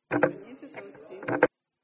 Niente, sono sì.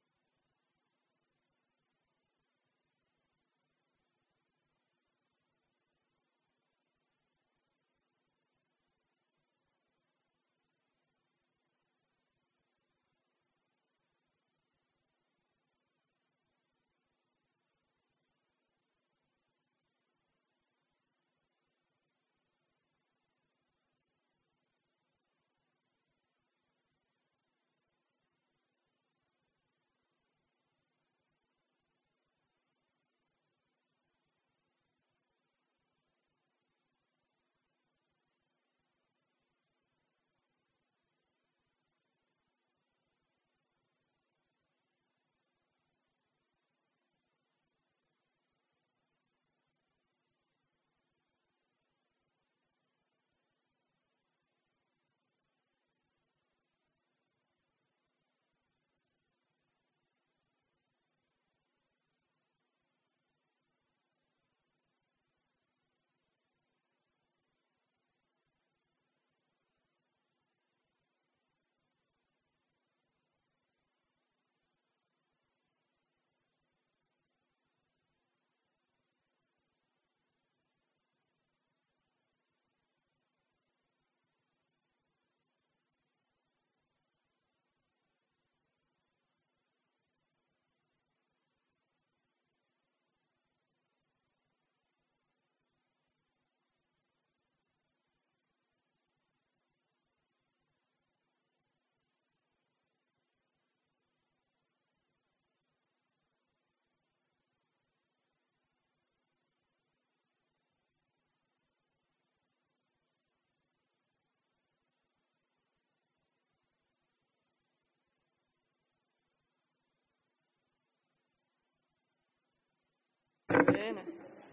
Bene,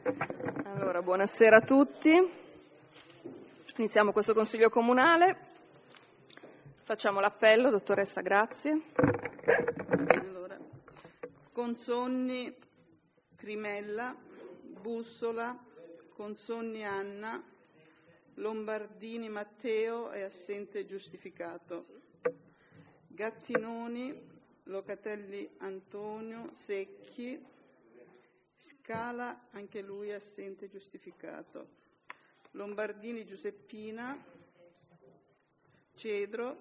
allora buonasera a tutti. Iniziamo questo Consiglio Comunale. Facciamo l'appello, dottoressa, grazie. Allora, Consonni Crimella, Bussola, Consonni Anna, Lombardini Matteo è assente giustificato. Gattinoni, Locatelli Antonio, Secchi, Scala, anche lui assente giustificato. Lombardini Giuseppina, Cedro,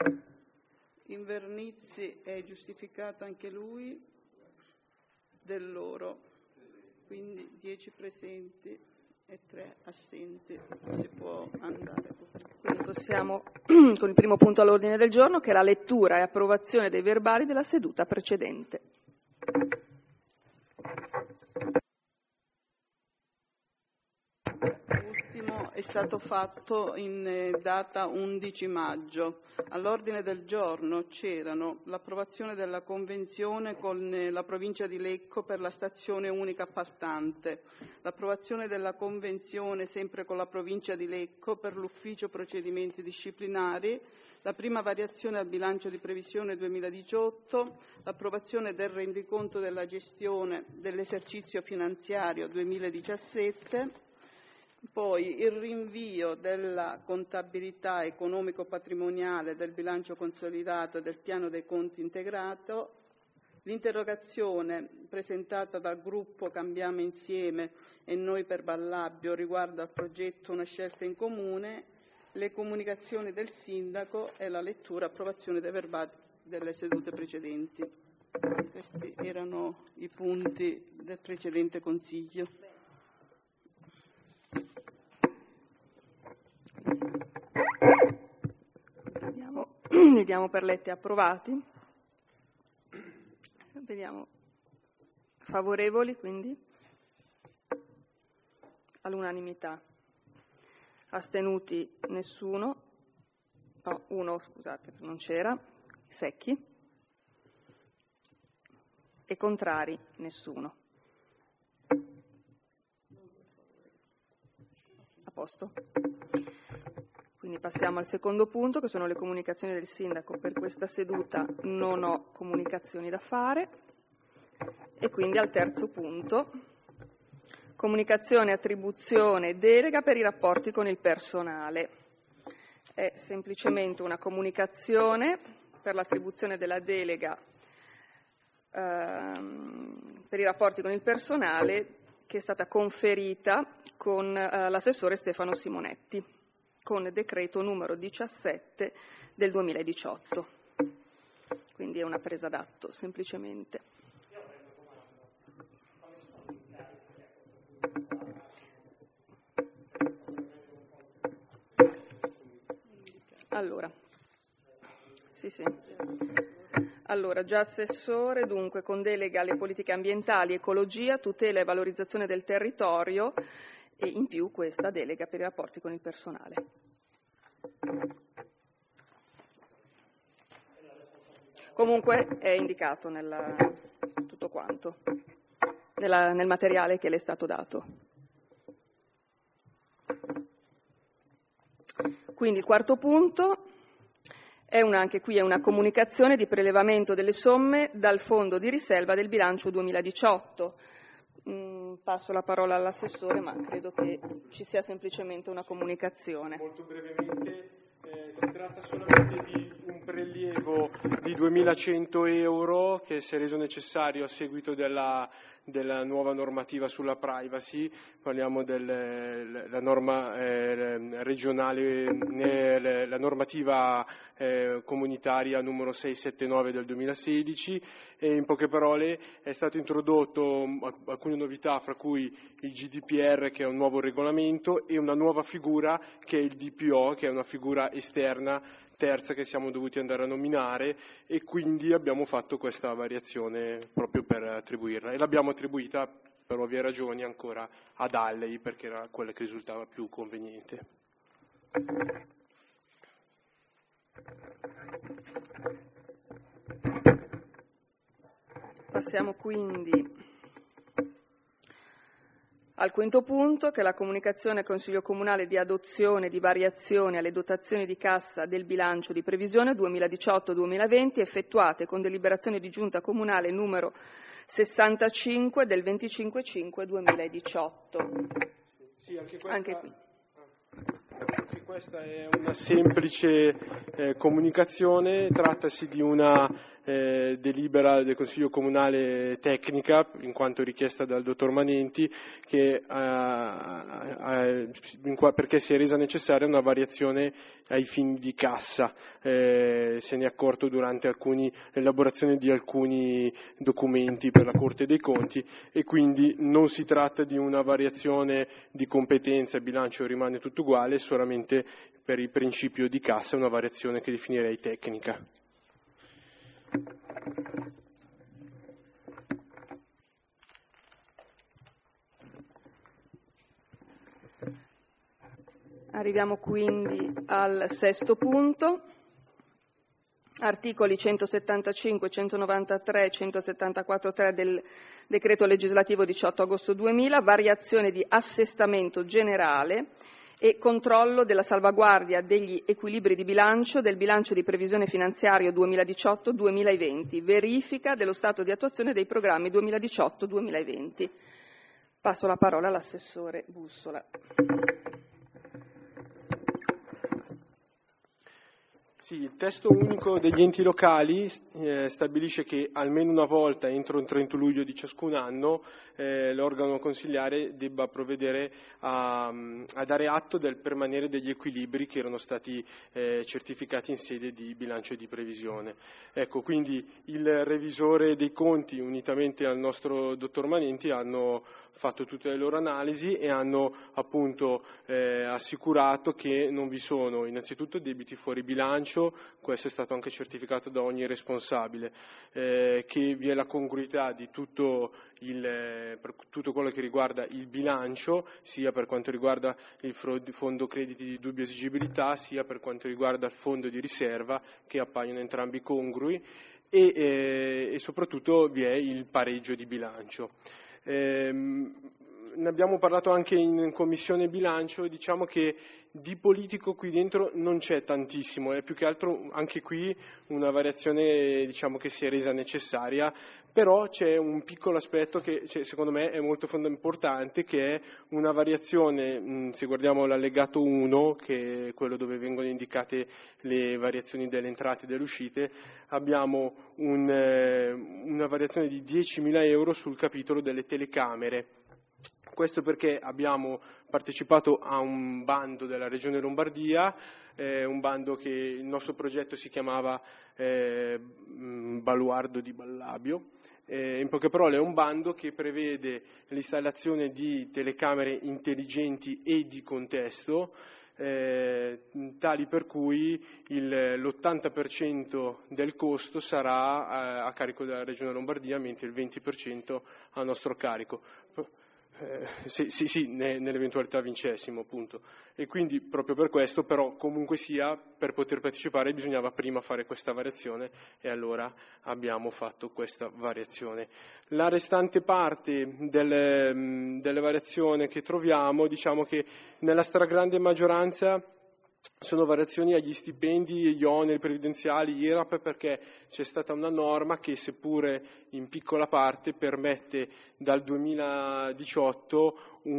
Invernizzi è giustificato anche lui, Dell'Oro, quindi 10 presenti e 3 assenti. Si può andare. Quindi possiamo con il primo punto all'ordine del giorno, che è la lettura e approvazione dei verbali della seduta precedente. L'ultimo è stato fatto in data 11 maggio. All'ordine del giorno c'erano l'approvazione della convenzione con la provincia di Lecco per la stazione unica appaltante, l'approvazione della convenzione sempre con la provincia di Lecco per l'ufficio procedimenti disciplinari, la prima variazione al bilancio di previsione 2018, l'approvazione del rendiconto della gestione dell'esercizio finanziario 2017, poi il rinvio della contabilità economico-patrimoniale del bilancio consolidato e del piano dei conti integrato, l'interrogazione presentata dal gruppo Cambiamo Insieme e Noi per Ballabbio riguardo al progetto Una scelta in comune, le comunicazioni del sindaco e la lettura e approvazione dei verbali delle sedute precedenti. Questi erano i punti del precedente Consiglio. Li diamo per letti e approvati. Vediamo. Favorevoli, quindi? All'unanimità. Astenuti nessuno. No, uno, scusate, non c'era. Secchi. E contrari nessuno. A posto? Quindi passiamo al secondo punto, che sono le comunicazioni del sindaco. Per questa seduta non ho comunicazioni da fare. E quindi al terzo punto, comunicazione, attribuzione e delega per i rapporti con il personale. È semplicemente una comunicazione per l'attribuzione della delega per i rapporti con il personale, che è stata conferita con l'assessore Stefano Simonetti, con decreto numero 17 del 2018. Quindi è una presa d'atto, semplicemente. Allora, sì. Allora, già assessore, dunque, con delega alle politiche ambientali, ecologia, tutela e valorizzazione del territorio, e in più questa delega per i rapporti con il personale. Comunque è indicato tutto quanto, nel materiale che le è stato dato. Quindi il quarto punto anche qui è una comunicazione di prelevamento delle somme dal fondo di riserva del bilancio 2018. Passo la parola all'assessore, ma credo che ci sia semplicemente una comunicazione. Molto brevemente, si tratta solamente di un prelievo di 2.100 euro che si è reso necessario a seguito della nuova normativa sulla privacy. Parliamo della norma regionale, la normativa comunitaria numero 679 del 2016, e in poche parole è stato introdotto alcune novità, fra cui il GDPR, che è un nuovo regolamento, e una nuova figura che è il DPO, che è una figura esterna terza che siamo dovuti andare a nominare, e quindi abbiamo fatto questa variazione proprio per attribuirla, e l'abbiamo attribuita per ovvie ragioni ancora ad Alley, perché era quella che risultava più conveniente. Passiamo quindi al quinto punto, che è la comunicazione al Consiglio Comunale di adozione di variazioni alle dotazioni di cassa del bilancio di previsione 2018-2020 effettuate con deliberazione di Giunta Comunale numero 65 del 25/5/2018. Sì, anche qui. Questa è una semplice comunicazione, trattasi di una delibera del Consiglio Comunale tecnica, in quanto richiesta dal dottor Manenti, che perché si è resa necessaria una variazione ai fini di cassa. Se ne è accorto durante l'elaborazione di alcuni documenti per la Corte dei Conti, e quindi non si tratta di una variazione di competenza, il bilancio rimane tutto uguale, solamente per il principio di cassa una variazione che definirei tecnica. Arriviamo quindi al sesto punto. Articoli 175, 193 e 174.3 del decreto legislativo 18 agosto 2000, variazione di assestamento generale e controllo della salvaguardia degli equilibri di bilancio del bilancio di previsione finanziario 2018-2020, verifica dello stato di attuazione dei programmi 2018-2020. Passo la parola all'assessore Bussola. Sì, il testo unico degli enti locali stabilisce che almeno una volta entro il 31 luglio di ciascun anno l'organo consiliare debba provvedere a dare atto del permanere degli equilibri che erano stati certificati in sede di bilancio di previsione. Ecco, quindi il revisore dei conti, unitamente al nostro dottor Manenti, hanno fatto tutte le loro analisi e hanno appunto assicurato che non vi sono innanzitutto debiti fuori bilancio, questo è stato anche certificato da ogni responsabile, che vi è la congruità di tutto quello che riguarda il bilancio, sia per quanto riguarda il fondo crediti di dubbia esigibilità, sia per quanto riguarda il fondo di riserva, che appaiono entrambi congrui, e soprattutto vi è il pareggio di bilancio. ne abbiamo parlato anche in Commissione Bilancio, diciamo che di politico qui dentro non c'è tantissimo, è più che altro anche qui una variazione, diciamo, che si è resa necessaria, però c'è un piccolo aspetto che secondo me è molto importante, che è una variazione, se guardiamo l'allegato 1, che è quello dove vengono indicate le variazioni delle entrate e delle uscite, abbiamo una variazione di 10.000 euro sul capitolo delle telecamere. Questo perché abbiamo partecipato a un bando della Regione Lombardia, un bando che il nostro progetto si chiamava Baluardo di Ballabio. In poche parole è un bando che prevede l'installazione di telecamere intelligenti e di contesto, tali per cui l'80% del costo sarà a carico della Regione Lombardia, mentre il 20% a nostro carico. Sì, nell'eventualità vincessimo, appunto. E quindi proprio per questo, però, comunque sia, per poter partecipare bisognava prima fare questa variazione, e allora abbiamo fatto questa variazione. La restante parte delle variazioni che troviamo, diciamo che nella stragrande maggioranza sono variazioni agli stipendi, gli oneri previdenziali, IRAP, perché c'è stata una norma che, seppure in piccola parte, permette dal 2018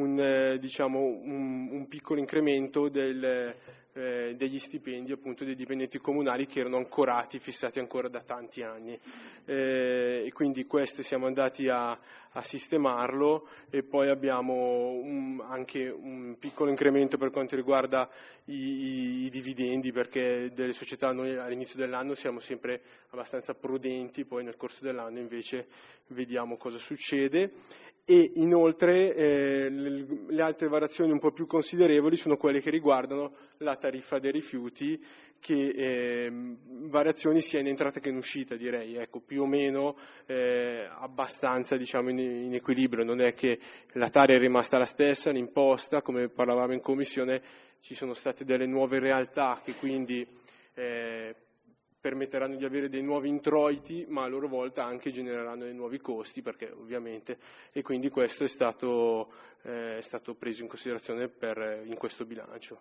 un piccolo incremento degli stipendi, appunto, dei dipendenti comunali che erano ancorati, fissati ancora da tanti anni. E quindi questo siamo andati a sistemarlo, e poi abbiamo anche un piccolo incremento per quanto riguarda i dividendi, perché delle società noi all'inizio dell'anno siamo sempre abbastanza prudenti, poi nel corso dell'anno invece vediamo cosa succede. E inoltre le altre variazioni un po' più considerevoli sono quelle che riguardano la tariffa dei rifiuti, che variazioni sia in entrata che in uscita, direi, ecco, più o meno abbastanza, diciamo, in equilibrio. Non è che la tara è rimasta la stessa, l'imposta, come parlavamo in commissione, ci sono state delle nuove realtà che quindi permetteranno di avere dei nuovi introiti, ma a loro volta anche genereranno dei nuovi costi, perché ovviamente, e quindi questo è stato preso in considerazione in questo bilancio.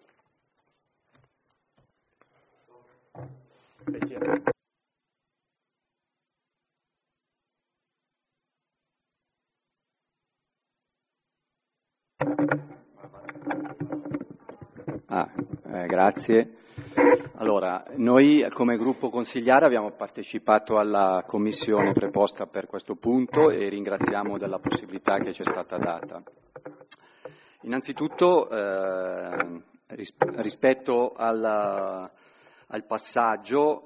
Grazie. Allora, noi come gruppo consigliare abbiamo partecipato alla commissione preposta per questo punto e ringraziamo della possibilità che ci è stata data. Innanzitutto, rispetto al passaggio,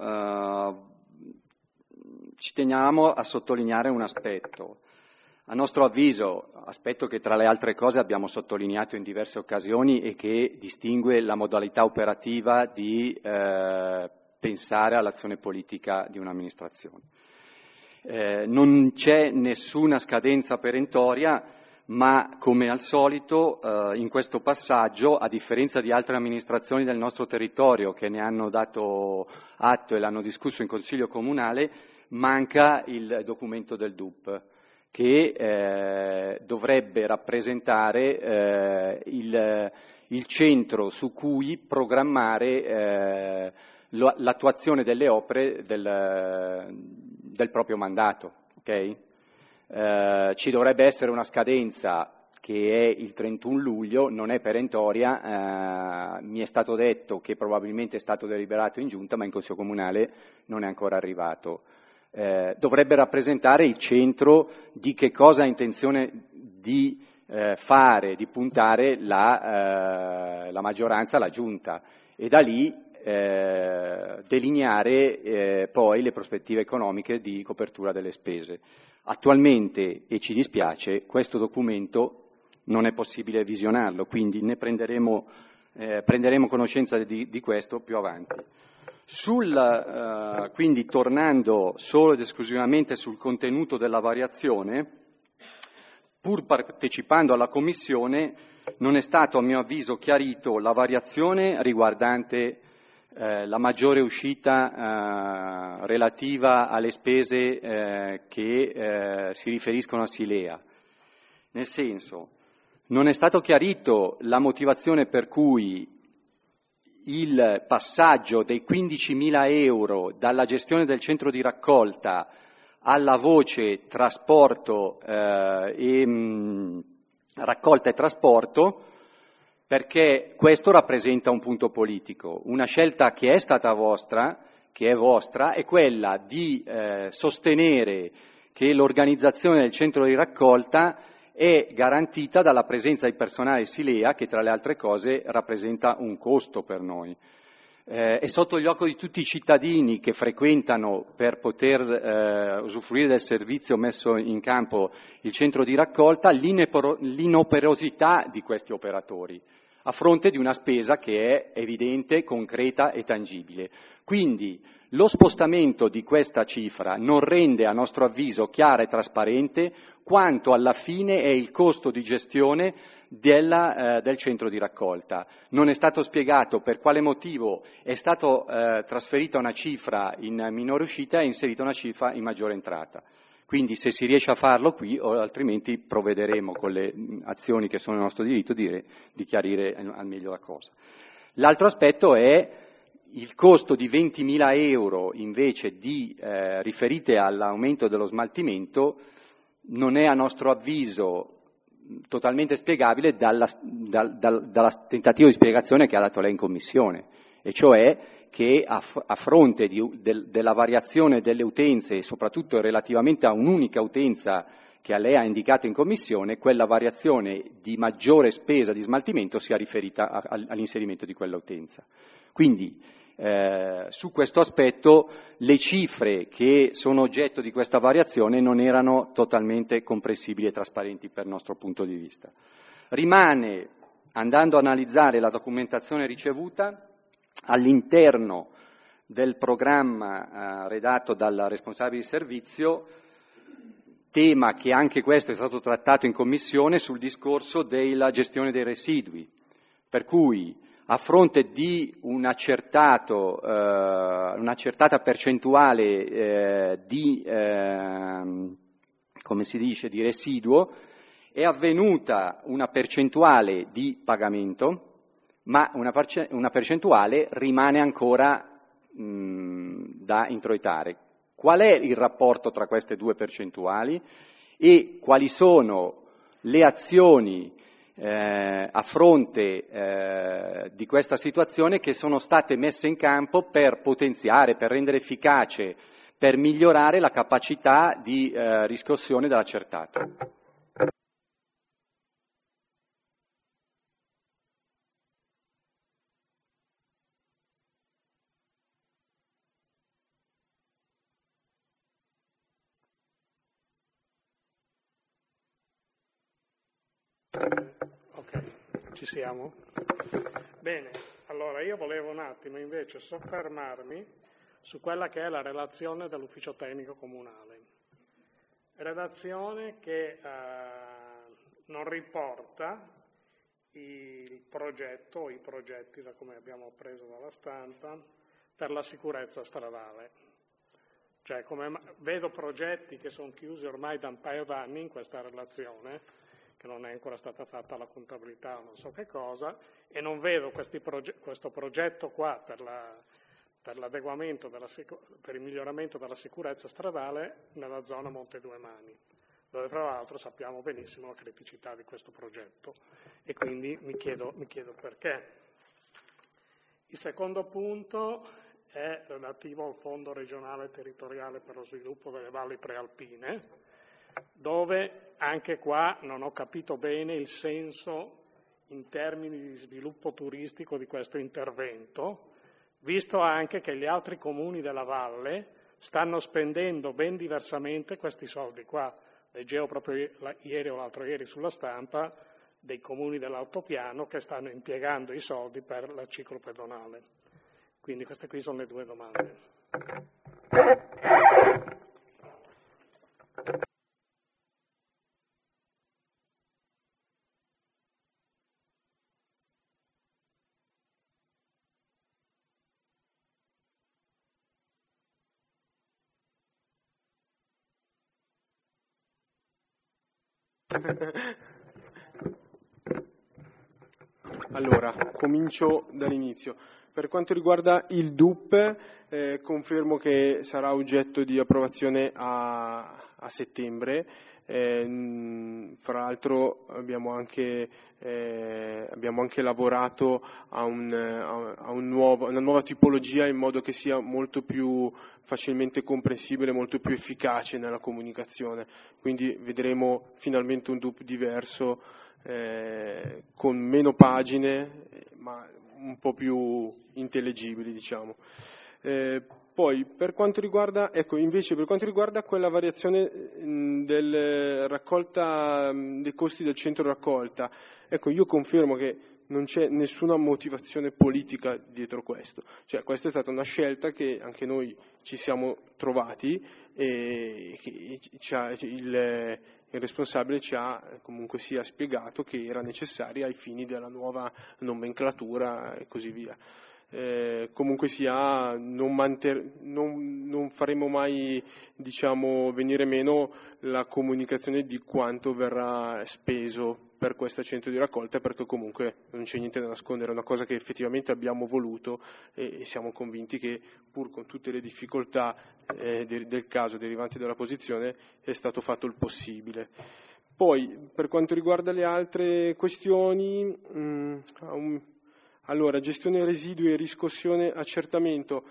ci teniamo a sottolineare un aspetto. A nostro avviso, aspetto che tra le altre cose abbiamo sottolineato in diverse occasioni e che distingue la modalità operativa di pensare all'azione politica di un'amministrazione. Non c'è nessuna scadenza perentoria, ma come al solito in questo passaggio, a differenza di altre amministrazioni del nostro territorio che ne hanno dato atto e l'hanno discusso in Consiglio Comunale, manca il documento del DUP, che dovrebbe rappresentare il centro su cui programmare l'attuazione delle opere del proprio mandato. Okay? Ci dovrebbe essere una scadenza che è il 31 luglio, non è perentoria, mi è stato detto che probabilmente è stato deliberato in giunta, ma in Consiglio Comunale non è ancora arrivato. Dovrebbe rappresentare il centro di che cosa ha intenzione di fare, di puntare la maggioranza, la giunta, e da lì delineare poi le prospettive economiche di copertura delle spese. Attualmente, e ci dispiace, questo documento non è possibile visionarlo, quindi ne prenderemo conoscenza di questo più avanti. Quindi tornando solo ed esclusivamente sul contenuto della variazione, pur partecipando alla commissione, non è stato a mio avviso chiarito la variazione riguardante la maggiore uscita relativa alle spese che si riferiscono a Silea. Nel senso, Non è stato chiarito la motivazione per cui il passaggio dei 15.000 euro dalla gestione del centro di raccolta alla voce trasporto raccolta e trasporto, perché questo rappresenta un punto politico. Una scelta che è stata vostra, che è vostra, è quella di sostenere che l'organizzazione del centro di raccolta è garantita dalla presenza di personale Silea, che tra le altre cose rappresenta un costo per noi. È sotto gli occhi di tutti i cittadini che frequentano per poter usufruire del servizio messo in campo il centro di raccolta l'inoperosità di questi operatori, a fronte di una spesa che è evidente, concreta e tangibile. Quindi lo spostamento di questa cifra non rende, a nostro avviso, chiara e trasparente quanto alla fine è il costo di gestione del centro di raccolta. Non è stato spiegato per quale motivo è stato trasferita una cifra in minore uscita e inserita una cifra in maggiore entrata. Quindi se si riesce a farlo qui, o altrimenti provvederemo con le azioni che sono nel nostro diritto di chiarire al meglio la cosa. L'altro aspetto è il costo di 20.000 euro invece riferite all'aumento dello smaltimento non è, a nostro avviso, totalmente spiegabile dal tentativo di spiegazione che ha dato lei in commissione, e cioè che a fronte della variazione delle utenze, e soprattutto relativamente a un'unica utenza che lei ha indicato in commissione, quella variazione di maggiore spesa di smaltimento sia riferita all'inserimento di quella utenza. Quindi su questo aspetto le cifre che sono oggetto di questa variazione non erano totalmente comprensibili e trasparenti per il nostro punto di vista. Rimane, andando a analizzare la documentazione ricevuta, all'interno del programma redatto dal responsabile di servizio, tema che anche questo è stato trattato in commissione sul discorso della gestione dei residui, per cui a fronte di un'accertata percentuale di residuo, è avvenuta una percentuale di pagamento, ma una percentuale rimane ancora da introitare. Qual è il rapporto tra queste due percentuali e quali sono le azioni a fronte di questa situazione che sono state messe in campo per potenziare, per rendere efficace, per migliorare la capacità di riscossione dell'accertato? Ci siamo? Bene, allora io volevo un attimo invece soffermarmi su quella che è la relazione dell'ufficio tecnico comunale. Relazione che non riporta il progetto o i progetti, da come abbiamo preso dalla stampa, per la sicurezza stradale. Cioè, vedo progetti che sono chiusi ormai da un paio d'anni in questa relazione, che non è ancora stata fatta la contabilità o non so che cosa, e non vedo questo progetto qua per l'adeguamento, per il miglioramento della sicurezza stradale nella zona Monte Due Mani, dove tra l'altro sappiamo benissimo la criticità di questo progetto, e quindi mi chiedo perché. Il secondo punto è relativo al Fondo regionale territoriale per lo sviluppo delle valli prealpine, dove anche qua non ho capito bene il senso in termini di sviluppo turistico di questo intervento, visto anche che gli altri comuni della valle stanno spendendo ben diversamente questi soldi qua. Leggevo proprio ieri o l'altro ieri sulla stampa dei comuni dell'altopiano che stanno impiegando i soldi per la ciclopedonale. Quindi queste qui sono le due domande. Allora, comincio dall'inizio. Per quanto riguarda il DUP, confermo che sarà oggetto di approvazione a settembre. Fra l'altro abbiamo anche lavorato a una nuova tipologia, in modo che sia molto più facilmente comprensibile, molto più efficace nella comunicazione. Quindi vedremo finalmente un DUP diverso, con meno pagine, ma un po' più intellegibili, diciamo. Poi per quanto riguarda quella variazione del raccolta dei costi del centro raccolta, io confermo che non c'è nessuna motivazione politica dietro questo. Cioè, questa è stata una scelta che anche noi ci siamo trovati e che il responsabile ci ha comunque sia spiegato che era necessaria ai fini della nuova nomenclatura e così via. Comunque sia, non faremo mai, diciamo, venire meno la comunicazione di quanto verrà speso per questo centro di raccolta, perché comunque non c'è niente da nascondere, è una cosa che effettivamente abbiamo voluto e siamo convinti che, pur con tutte le difficoltà del caso derivanti dalla posizione, è stato fatto il possibile. Poi, per quanto riguarda le altre questioni, allora, gestione residui e riscossione accertamento.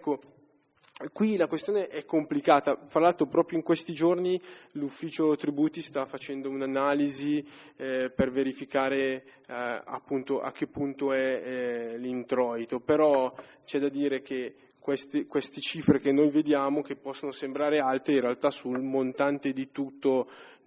Qui la questione è complicata. Fra l'altro, proprio in questi giorni l'ufficio tributi sta facendo un'analisi per verificare appunto a che punto è l'introito. Però c'è da dire che queste cifre che noi vediamo, che possono sembrare alte, in realtà sul montante di tutta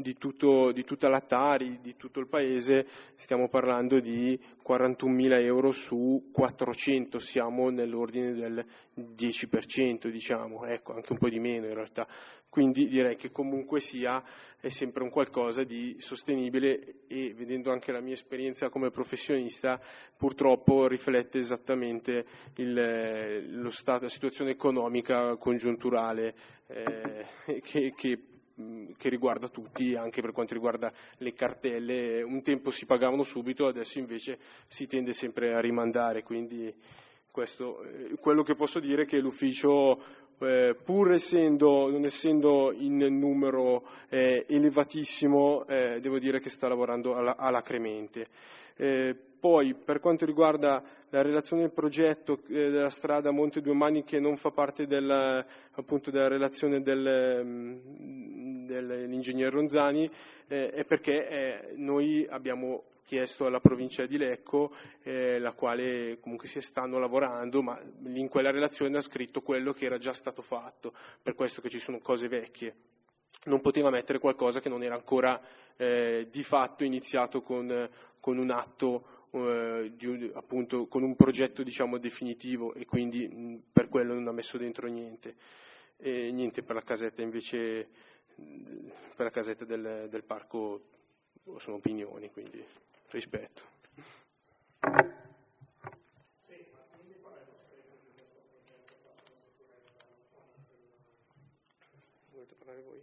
la Tari, di tutto il paese, stiamo parlando di 41.000 euro su 400, siamo nell'ordine del 10%, diciamo, anche un po' di meno in realtà. Quindi direi che comunque è sempre un qualcosa di sostenibile e, vedendo anche la mia esperienza come professionista, purtroppo riflette esattamente lo stato, la situazione economica congiunturale che riguarda tutti, anche per quanto riguarda le cartelle. Un tempo si pagavano subito, adesso invece si tende sempre a rimandare, quindi questo, quello che posso dire è che l'ufficio, pur non essendo in numero elevatissimo, devo dire che sta lavorando alacremente. Poi, per quanto riguarda la relazione del progetto della strada Monte Due Mani, che non fa parte appunto della relazione dell'ingegner Ronzani, è perché noi abbiamo chiesto alla provincia di Lecco, la quale comunque si stanno lavorando, ma in quella relazione ha scritto quello che era già stato fatto, per questo che ci sono cose vecchie. Non poteva mettere qualcosa che non era ancora di fatto iniziato con un atto, appunto con un progetto, diciamo, definitivo, e quindi per quello non ha messo dentro niente. E niente per la casetta, invece, per la casetta del parco sono opinioni, quindi rispetto. Volete parlare voi?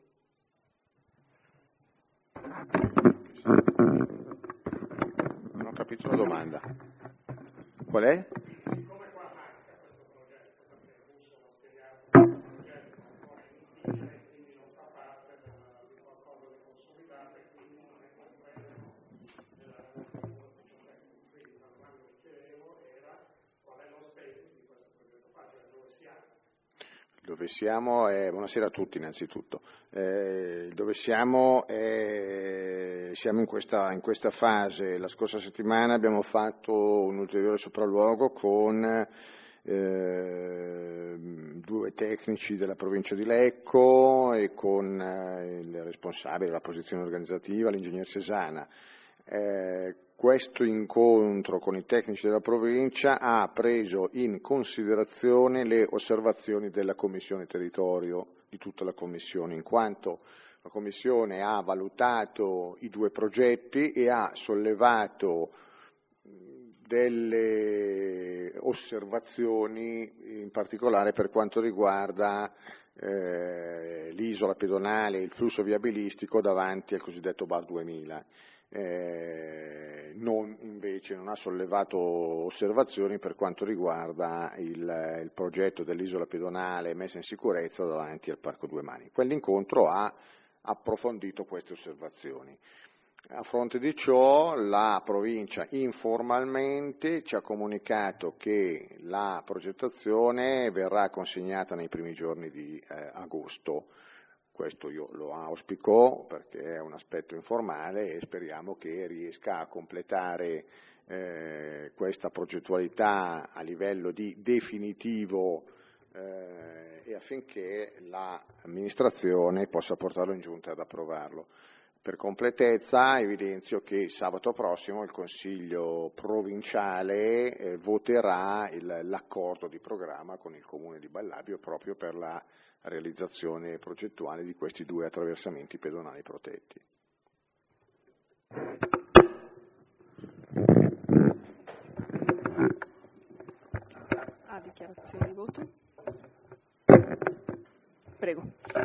Non ho capito la domanda. Qual è? Come qua manca questo progetto, perché il russo ha spiegato che il progetto ancora in iniziale, quindi non fa parte di qualcosa di consolidato, e quindi non è compreso della relazione dell'ufficio tecnico. Quindi la domanda che chiedevo era qual è lo status di questo progetto qua, cioè dove siamo. Dove siamo? Buonasera a tutti innanzitutto. Dove siamo? Siamo in questa fase. La scorsa settimana abbiamo fatto un ulteriore sopralluogo con due tecnici della provincia di Lecco e con il responsabile della posizione organizzativa, l'ingegner Cesana. Questo incontro con i tecnici della provincia ha preso in considerazione le osservazioni della Commissione Territorio, di tutta la Commissione, in quanto la Commissione ha valutato i due progetti e ha sollevato delle osservazioni, in particolare per quanto riguarda l'isola pedonale e il flusso viabilistico davanti al cosiddetto Bar 2000. non ha sollevato osservazioni per quanto riguarda il progetto dell'isola pedonale messa in sicurezza davanti al Parco Due Mani. Quell'incontro ha approfondito queste osservazioni. A fronte di ciò la provincia informalmente ci ha comunicato che la progettazione verrà consegnata nei primi giorni di agosto. Questo io lo auspico perché è un aspetto informale e speriamo che riesca a completare questa progettualità a livello di definitivo e affinché l'amministrazione possa portarlo in giunta ad approvarlo. Per completezza evidenzio che sabato prossimo il Consiglio provinciale voterà l'accordo di programma con il Comune di Ballabio proprio per la realizzazione progettuale di questi 2 attraversamenti pedonali protetti. Dichiarazione di voto. Prego.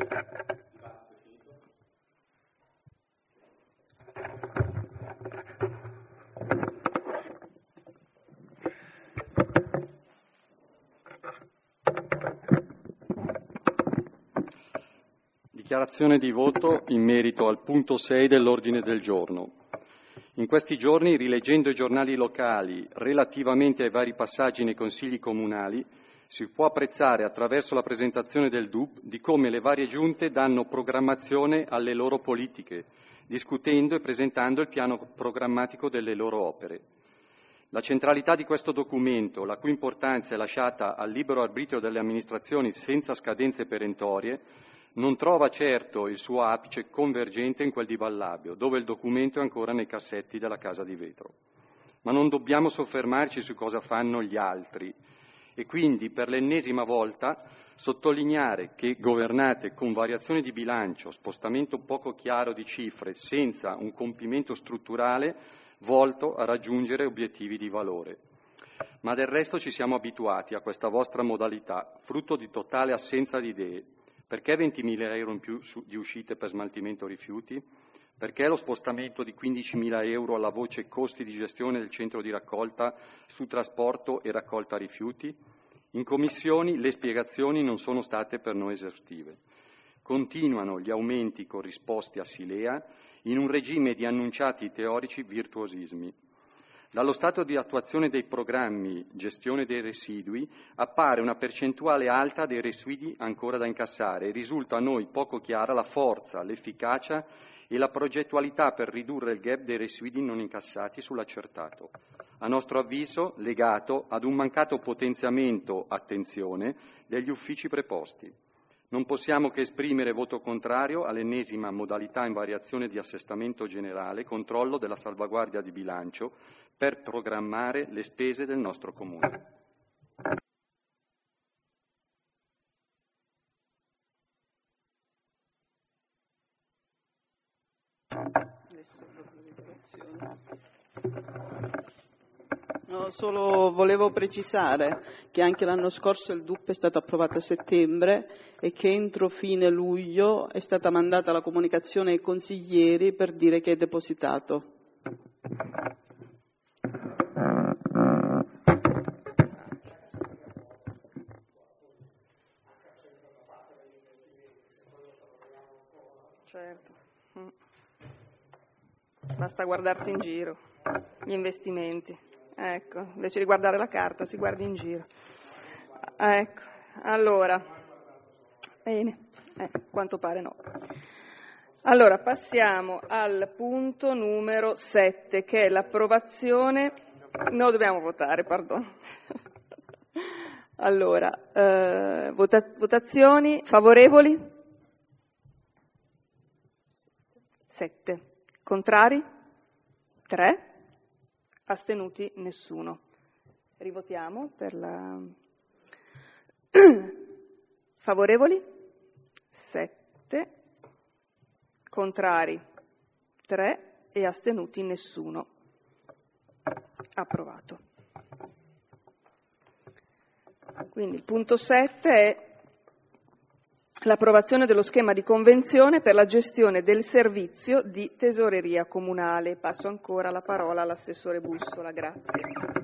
Dichiarazione di voto in merito al punto 6 dell'ordine del giorno. In questi giorni, rileggendo i giornali locali relativamente ai vari passaggi nei consigli comunali, si può apprezzare attraverso la presentazione del DUP di come le varie giunte danno programmazione alle loro politiche, discutendo e presentando il piano programmatico delle loro opere. La centralità di questo documento, la cui importanza è lasciata al libero arbitrio delle amministrazioni senza scadenze perentorie, non trova certo il suo apice convergente in quel di Ballabio, dove il documento è ancora nei cassetti della Casa di Vetro. Ma non dobbiamo soffermarci su cosa fanno gli altri e quindi per l'ennesima volta sottolineare che governate con variazioni di bilancio, spostamento poco chiaro di cifre, senza un compimento strutturale volto a raggiungere obiettivi di valore. Ma del resto ci siamo abituati a questa vostra modalità, frutto di totale assenza di idee. Perché 20.000 euro in più di uscite per smaltimento rifiuti? Perché lo spostamento di 15.000 euro alla voce costi di gestione del centro di raccolta su trasporto e raccolta rifiuti? In commissioni le spiegazioni non sono state per noi esaustive. Continuano gli aumenti corrisposti a Silea in un regime di annunciati teorici virtuosismi. Dallo stato di attuazione dei programmi gestione dei residui appare una percentuale alta dei residui ancora da incassare e risulta a noi poco chiara la forza, l'efficacia e la progettualità per ridurre il gap dei residui non incassati sull'accertato. A nostro avviso legato ad un mancato potenziamento, attenzione, degli uffici preposti. Non possiamo che esprimere voto contrario all'ennesima modalità in variazione di assestamento generale, controllo della salvaguardia di bilancio, per programmare le spese del nostro Comune. No, solo volevo precisare che anche l'anno scorso il DUP è stato approvato a settembre e che entro fine luglio è stata mandata la comunicazione ai consiglieri per dire che è depositato. Certo. Basta guardarsi in giro, gli investimenti. Ecco, invece di guardare la carta si guardi in giro. Ecco, allora, bene, quanto pare no. Allora, passiamo al punto numero 7, che è l'approvazione. No, dobbiamo votare, perdono. Allora, votazioni favorevoli? 7. Contrari? 3. Astenuti? Nessuno. Rivotiamo per la... Favorevoli? 7. Contrari? 3. E astenuti? Nessuno. Approvato. Quindi il punto 7 è l'approvazione dello schema di convenzione per la gestione del servizio di tesoreria comunale. Passo ancora la parola all'assessore Bussola, grazie.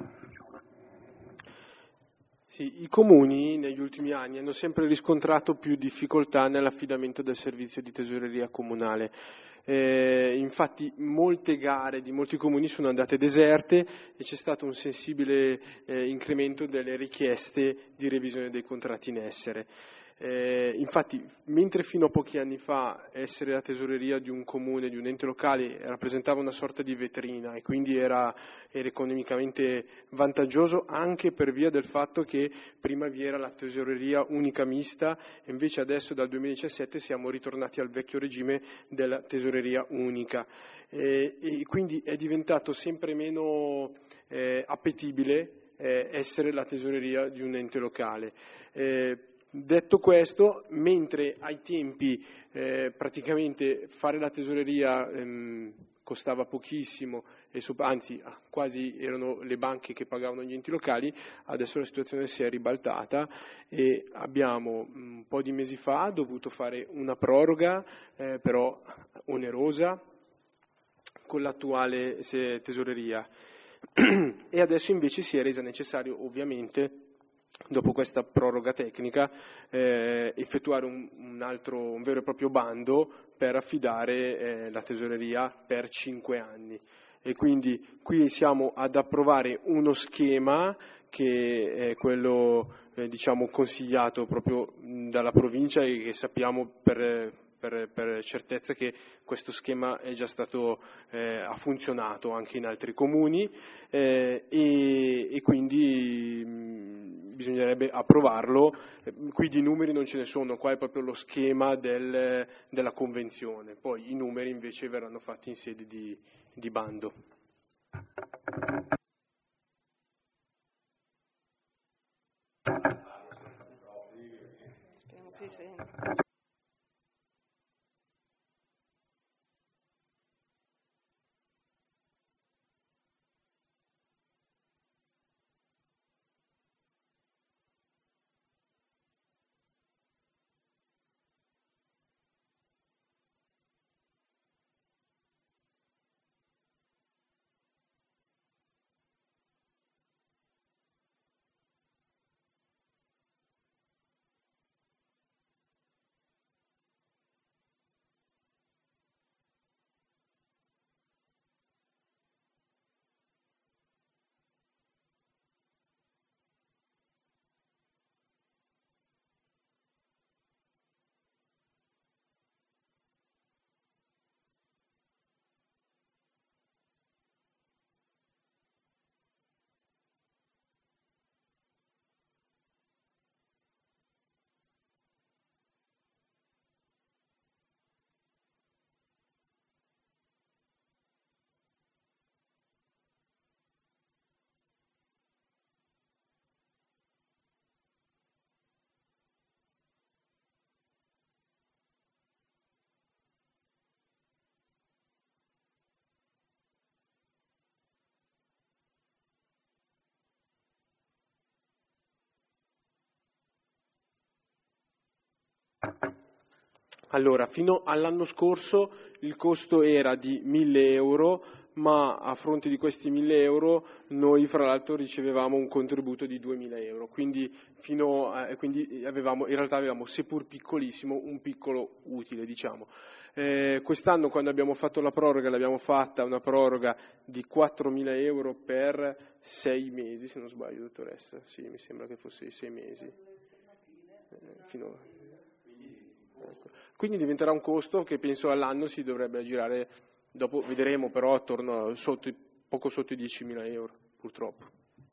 Sì, i comuni negli ultimi anni hanno sempre riscontrato più difficoltà nell'affidamento del servizio di tesoreria comunale. Infatti molte gare di molti comuni sono andate deserte e c'è stato un sensibile incremento delle richieste di revisione dei contratti in essere. Infatti, mentre fino a pochi anni fa essere la tesoreria di un comune, di un ente locale, rappresentava una sorta di vetrina e quindi era economicamente vantaggioso anche per via del fatto che prima vi era la tesoreria unica mista e invece adesso dal 2017 siamo ritornati al vecchio regime della tesoreria unica e quindi è diventato sempre meno appetibile essere la tesoreria di un ente locale. Detto questo, mentre ai tempi praticamente fare la tesoreria costava pochissimo, anzi quasi erano le banche che pagavano gli enti locali, adesso la situazione si è ribaltata e abbiamo un po' di mesi fa dovuto fare una proroga, però onerosa, con l'attuale tesoreria e adesso invece si è resa necessario ovviamente dopo questa proroga tecnica effettuare un vero e proprio bando per affidare la tesoreria per 5 anni e quindi qui siamo ad approvare uno schema che è quello consigliato proprio dalla provincia e che sappiamo per certezza che questo schema è già stato, ha funzionato anche in altri comuni e quindi bisognerebbe approvarlo. Qui di numeri non ce ne sono, qua è proprio lo schema della convenzione, poi i numeri invece verranno fatti in sede di bando. Speriamo che si senta. Allora, fino all'anno scorso il costo era di 1.000 euro, ma a fronte di questi 1.000 euro noi fra l'altro ricevevamo un contributo di 2.000 euro, quindi in realtà avevamo, seppur piccolissimo, un piccolo utile, diciamo. Quest'anno quando abbiamo fatto la proroga, l'abbiamo fatta una proroga di 4.000 euro per 6 mesi, se non sbaglio, dottoressa, sì, mi sembra che fosse 6 mesi. Quindi diventerà un costo che penso all'anno si dovrebbe aggirare, dopo vedremo, però attorno poco sotto i 10.000 euro, purtroppo.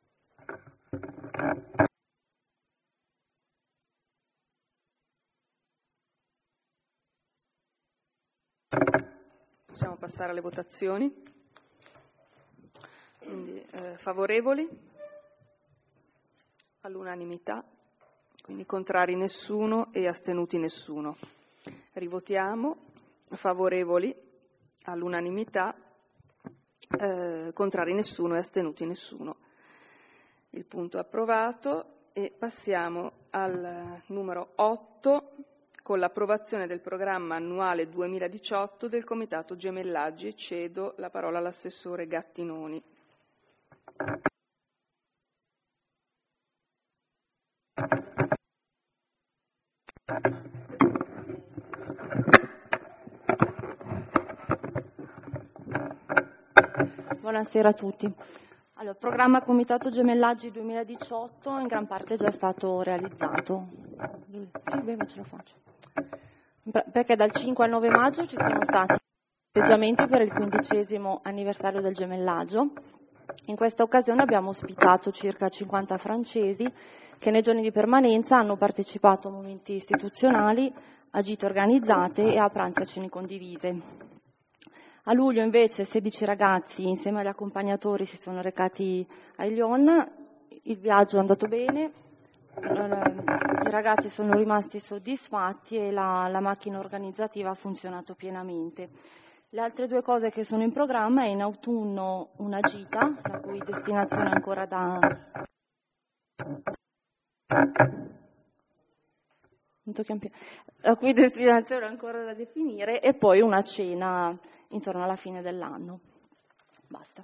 Possiamo passare alle votazioni. Quindi favorevoli all'unanimità, quindi contrari nessuno e astenuti nessuno. Rivotiamo, favorevoli all'unanimità, contrari nessuno e astenuti nessuno. Il punto è approvato e passiamo al numero 8, con l'approvazione del programma annuale 2018 del Comitato Gemellaggi. Cedo la parola all'assessore Gattinoni. Buonasera a tutti. Allora, il programma Comitato Gemellaggi 2018 in gran parte è già stato realizzato. Sì, bene, ce la faccio. Perché dal 5 al 9 maggio ci sono stati festeggiamenti per il 15° anniversario del gemellaggio. In questa occasione abbiamo ospitato circa 50 francesi che nei giorni di permanenza hanno partecipato a momenti istituzionali, a gite organizzate e a pranzi e cene condivise. A luglio invece 16 ragazzi insieme agli accompagnatori si sono recati a Lyon, il viaggio è andato bene, i ragazzi sono rimasti soddisfatti e la macchina organizzativa ha funzionato pienamente. Le altre due cose che sono in programma è in autunno una gita, la cui destinazione è ancora da definire, e poi una cena intorno alla fine dell'anno. Basta.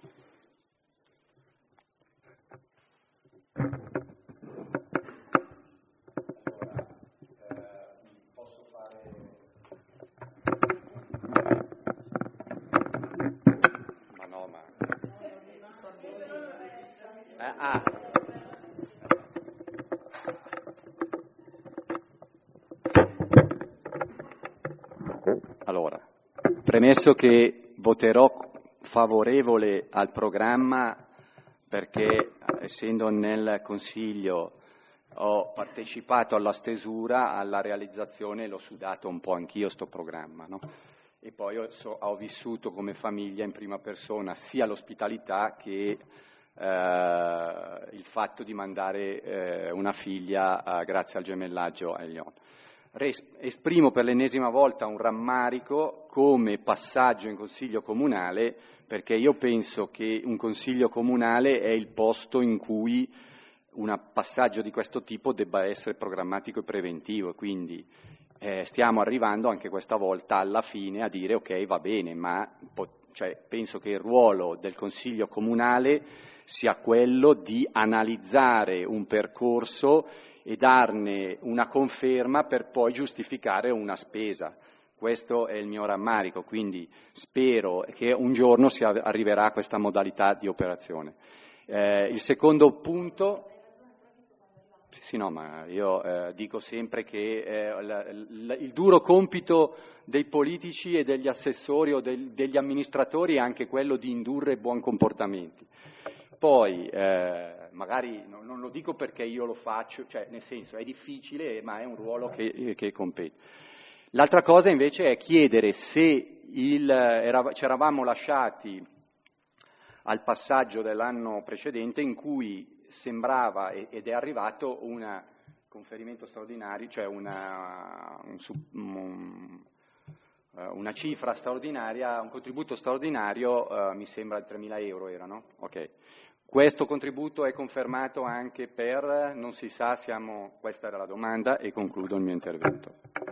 Posso fare... Ma no, ma... Allora, premesso che voterò favorevole al programma perché, essendo nel Consiglio, ho partecipato alla stesura, alla realizzazione, l'ho sudato un po' anch'io sto programma, no? E poi ho vissuto come famiglia in prima persona sia l'ospitalità che il fatto di mandare una figlia grazie al gemellaggio a Lyon. Esprimo per l'ennesima volta un rammarico come passaggio in Consiglio Comunale, perché io penso che un Consiglio Comunale è il posto in cui un passaggio di questo tipo debba essere programmatico e preventivo, quindi stiamo arrivando anche questa volta alla fine a dire ok, va bene, ma penso che il ruolo del Consiglio Comunale sia quello di analizzare un percorso e darne una conferma per poi giustificare una spesa. Questo è il mio rammarico, quindi spero che un giorno si arriverà a questa modalità di operazione. Il secondo punto... Sì, no, ma io dico sempre che il duro compito dei politici e degli assessori o degli amministratori è anche quello di indurre buon comportamenti. Poi, magari non lo dico perché io lo faccio, cioè nel senso è difficile, ma è un ruolo che compete. L'altra cosa invece è chiedere se ci eravamo lasciati al passaggio dell'anno precedente in cui sembrava ed è arrivato un conferimento straordinario, cioè una cifra straordinaria, un contributo straordinario, mi sembra di 3.000 euro erano? Ok. Questo contributo è confermato anche per, non si sa, questa era la domanda e concludo il mio intervento.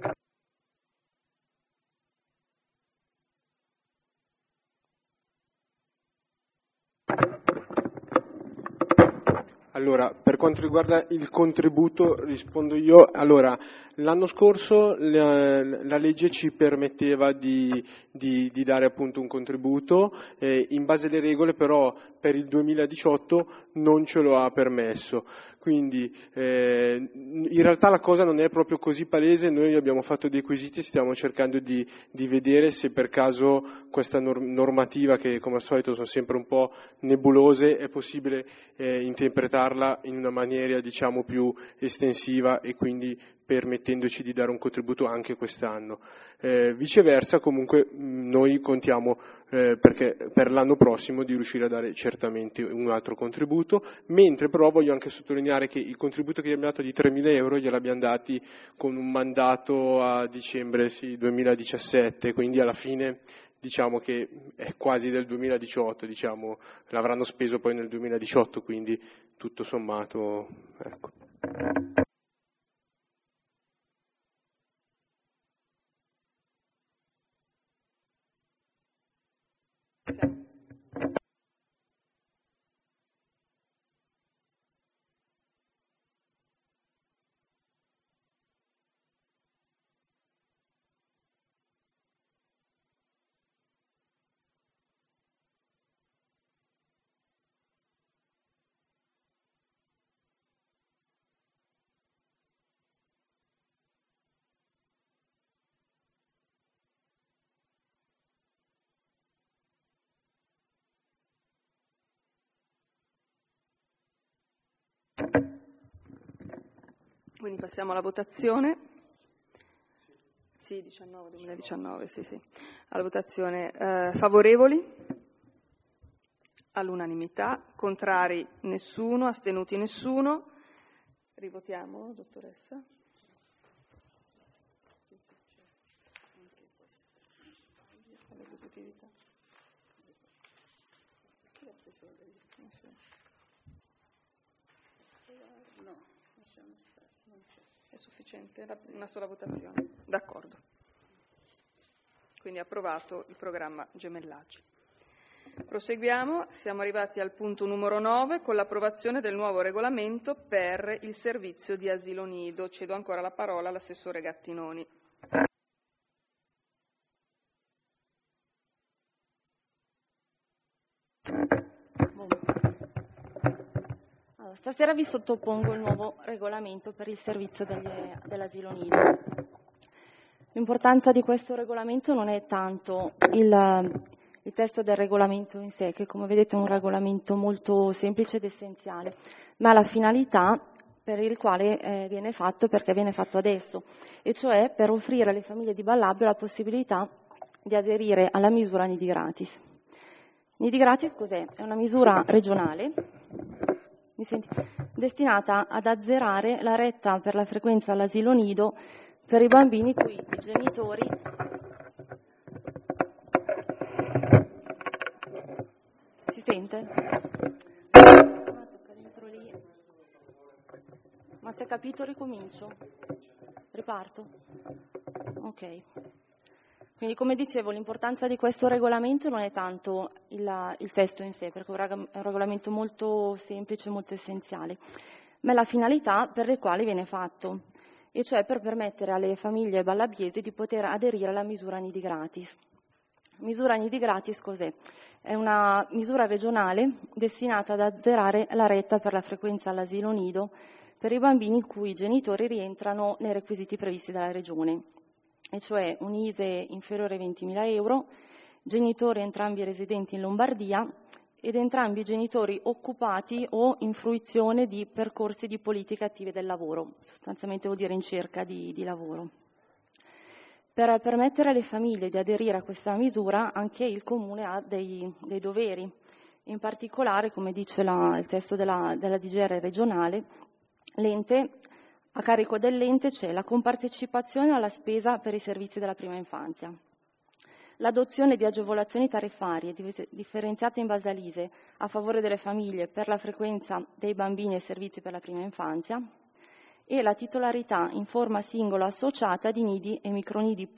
Allora, per quanto riguarda il contributo, rispondo io. Allora, l'anno scorso la legge ci permetteva di dare appunto un contributo, in base alle regole però per il 2018 non ce lo ha permesso. Quindi in realtà la cosa non è proprio così palese, noi abbiamo fatto dei quesiti e stiamo cercando di vedere se per caso questa normativa, che come al solito sono sempre un po' nebulose, è possibile interpretarla in una maniera diciamo più estensiva e quindi permettendoci di dare un contributo anche quest'anno. Viceversa comunque noi contiamo perché per l'anno prossimo di riuscire a dare certamente un altro contributo, mentre però voglio anche sottolineare che il contributo che abbiamo dato di 3.000 euro gliel'abbiamo dati con un mandato a dicembre 2017, quindi alla fine diciamo che è quasi del 2018, diciamo, l'avranno speso poi nel 2018, quindi tutto sommato, ecco. Quindi passiamo alla votazione. Sì, 2019, sì. Alla votazione. Favorevoli? All'unanimità. Contrari? Nessuno. Astenuti? Nessuno. Rivotiamo, dottoressa? All'esecutività. No, lasciamo stare, non c'è. È sufficiente una sola votazione. D'accordo. Quindi approvato il programma Gemellaggi. Proseguiamo, siamo arrivati al punto numero 9 con l'approvazione del nuovo regolamento per il servizio di asilo nido. Cedo ancora la parola all'assessore Gattinoni. Allora, stasera vi sottopongo il nuovo regolamento per il servizio dell'asilo nido. L'importanza di questo regolamento non è tanto il testo del regolamento in sé, che come vedete è un regolamento molto semplice ed essenziale, ma la finalità per il quale viene fatto, perché viene fatto adesso, e cioè per offrire alle famiglie di Ballabio la possibilità di aderire alla misura Nidi Gratis. Nidi Gratis cos'è? È una misura regionale destinata ad azzerare la retta per la frequenza all'asilo nido per i bambini cui i genitori si sente? Ma se capito ricomincio? Riparto? Ok. Quindi come dicevo, l'importanza di questo regolamento non è tanto il testo in sé, perché è un regolamento molto semplice, molto essenziale, ma è la finalità per le quali viene fatto, e cioè per permettere alle famiglie ballabiesi di poter aderire alla misura Nidi Gratis. Misura Nidi Gratis cos'è? È una misura regionale destinata ad azzerare la retta per la frequenza all'asilo nido per i bambini in cui i genitori rientrano nei requisiti previsti dalla Regione, e cioè un ISEE inferiore ai 20.000 euro, genitori entrambi residenti in Lombardia ed entrambi i genitori occupati o in fruizione di percorsi di politiche attive del lavoro, sostanzialmente vuol dire in cerca di lavoro. Per permettere alle famiglie di aderire a questa misura, anche il Comune ha dei doveri. In particolare, come dice il testo della DGR regionale, a carico dell'ente c'è la compartecipazione alla spesa per i servizi della prima infanzia, l'adozione di agevolazioni tariffarie differenziate in base all'ISEE a favore delle famiglie per la frequenza dei bambini e servizi per la prima infanzia, e la titolarità in forma singola associata di nidi e micronidi